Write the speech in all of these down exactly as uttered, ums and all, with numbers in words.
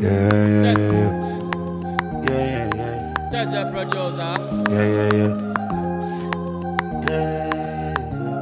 Yeah, yeah, yeah. Yeah, yeah, yeah. Judge producer. Yeah, yeah, yeah. Yeah.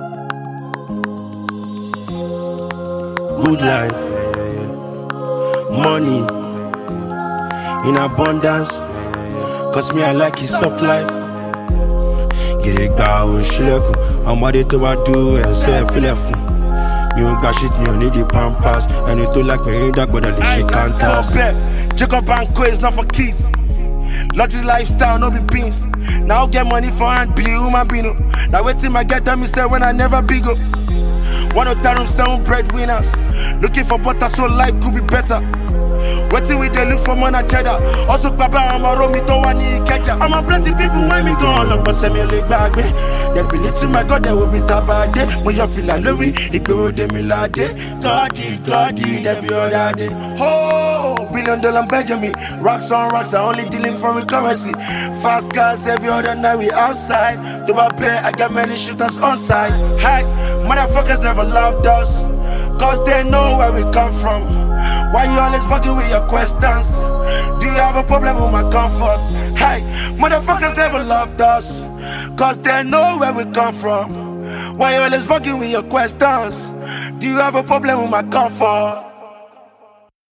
Good life. Yeah, yeah, yeah. Money in abundance. Cause me, I like his soft life. Get it go, shilekun. Ọmọdé tó bá do ẹsẹ̀ fílẹ̀ fún. Mi ò gba shit, mi ò need the pampers. Ẹni tó like me, ain't that gbọ́dọ̀ lè ṣe counters. Jacob Banco is not for kids. Luxury lifestyle, no be beans. Now get money for hand, be human being. Now wait till I get them, me say when I never big up. One of them seven breadwinners. Looking for butter, so life could be better. Waiting with they look for money cheddar. Also, Baba, I'm a romi to one catcher. I'm a plenty people when me go look, but send me a leg back. Then believe to my God, there will be tabade. When you feel like Louis, it go de milade. Goddy, Goddy, every other day. Oh, billion dollar Benjamin. Rocks on rocks, I only dealing foreign currency. Fast cars every other night, we outside. To my play, I got many shooters on side. Hi, motherfuckers never loved us. Cause they know where we come from. Why you always fucking with your questions? Do you have a problem with my comforts? Hey, motherfuckers never loved us. Cause they know where we come from. Why you always fucking with your questions? Do you have a problem with my comfort?